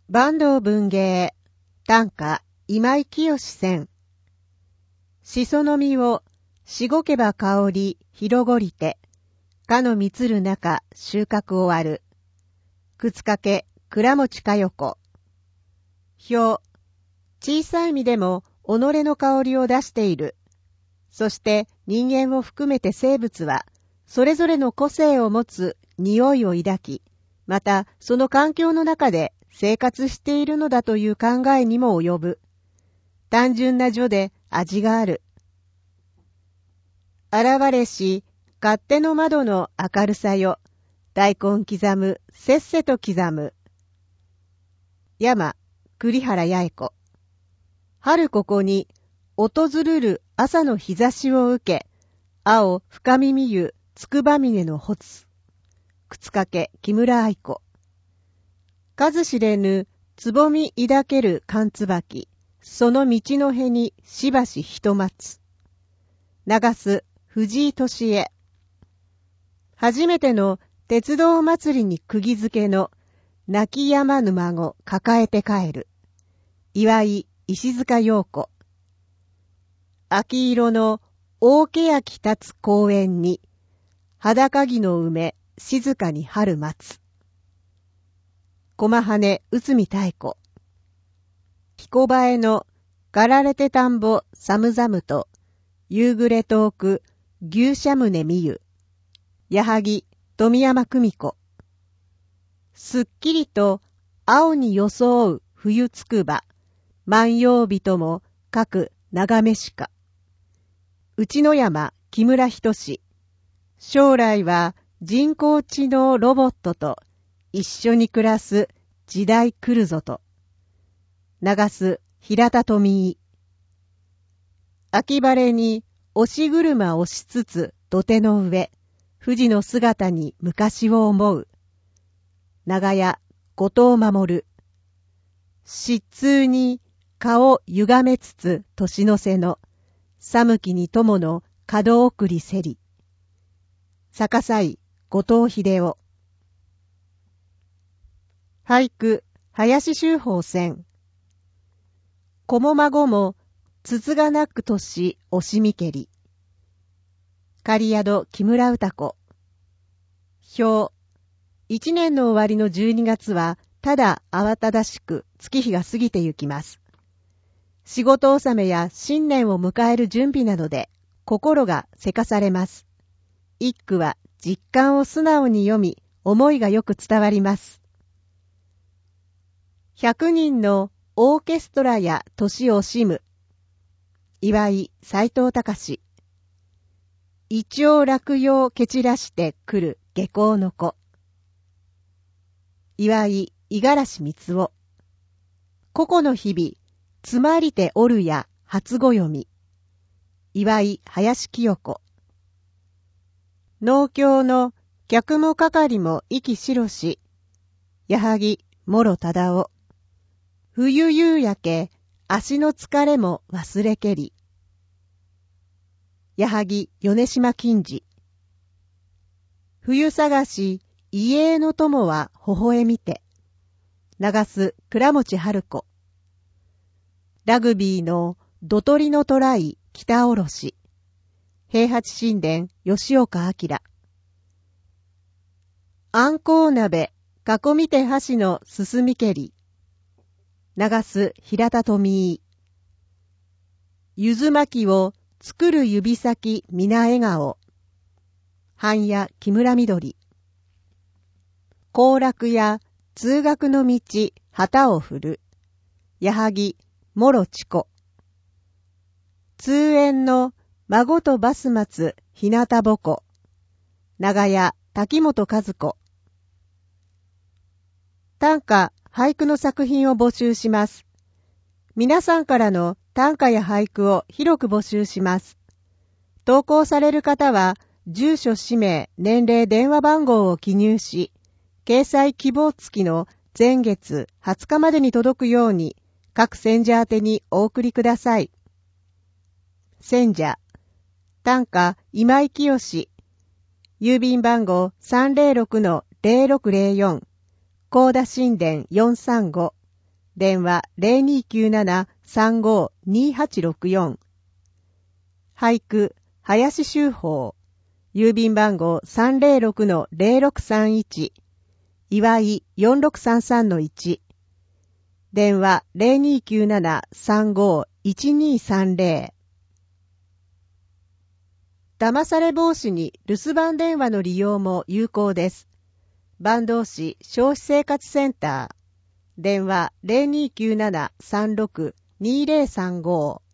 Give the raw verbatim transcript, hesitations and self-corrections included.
坂東文芸短歌今井清選。しその実をしごけば香り広ごりて、かのみつる中収穫終わる。くつかけ倉持かよこ。表、小さい実でも己の香りを出している。そして人間を含めて生物はそれぞれの個性を持つ匂いを抱き、またその環境の中で生活しているのだという考えにも及ぶ。単純な序で味がある。現れし、勝手の窓の明るさよ。大根刻む、せっせと刻む。山、栗原八重子。春ここに、訪るる朝の日差しを受け、青深耳湯、つくば峰のほつ。くつかけ、木村愛子。数知れぬ、つぼみ抱ける寒椿。その道の辺にしばしひと待つ。流す藤井敏恵。初めての鉄道祭りに釘付けの泣き止まぬ孫抱えて帰る。岩井石塚陽子。秋色の大けやき立つ公園に裸木の梅静かに春待つ。駒羽内海太子。彦映えのがられて田んぼ寒々と夕暮れ遠く牛舎胸見ゆ。矢作富山久美子。すっきりと青に装う冬つくば万葉人もかく眺めしか。内野山木村仁。将来は人工知能ロボットと一緒に暮らす時代来るぞと。流す平田富井。秋晴れに押し車押しつつ土手の上、富士の姿に昔を思う。長屋後藤守。疾痛に顔歪めつつ年の瀬の、寒きに友の門送りせり。逆さい後藤秀夫。俳句、林修法選。子も孫も、つつがなく年押しみけり。狩宿木村歌子。表、一年の終わりのじゅうにがつは、ただ慌ただしく月日が過ぎてゆきます。仕事納めや新年を迎える準備などで、心がせかされます。一句は実感を素直に読み、思いがよく伝わります。百人のオーケストラや年を惜しむ。岩井斎藤隆。一応落葉蹴散らしてくる下校の子。岩井五十嵐光雄。個々の日々、つまりておるや初ご読み。岩井林清子。農協の客も係も意気白し。矢作諸忠夫。冬夕焼け、足の疲れも忘れけり。矢作米島金次。冬探し、家への友は微笑みて。流す倉持春子。ラグビーのどとりのトライ北おろし。平八神殿吉岡明。あんこう鍋囲みて箸のすすみけり。流す平田富井。ゆず巻きを作る指先皆笑顔。半夜木村みどり。行楽や通学の道旗を振る。矢作諸智子。通園の孫とバス待つ日向ぼこ。長屋滝本和子。短歌俳句の作品を募集します。皆さんからの短歌や俳句を広く募集します。投稿される方は、住所、氏名、年齢、電話番号を記入し、掲載希望付きの前月はつかまでに届くように、各選者宛てにお送りください。選者、短歌今井清。郵便番号 さんぜろろくのぜろろくぜろよん。高田神殿よんさんご。 電話 ゼロにーきゅうなな さんごー にーはちろくよん。俳句、林秀宝。郵便番号 さんぜろろくのぜろろくさんいち。祝い よんろくさんさんのいち。電話 ゼロにーきゅうなな さんごー いちにーさんぜろ。騙され防止に留守番電話の利用も有効です。坂東市消費生活センター。電話 ゼロにーきゅうなな さんろく にーぜろさんご。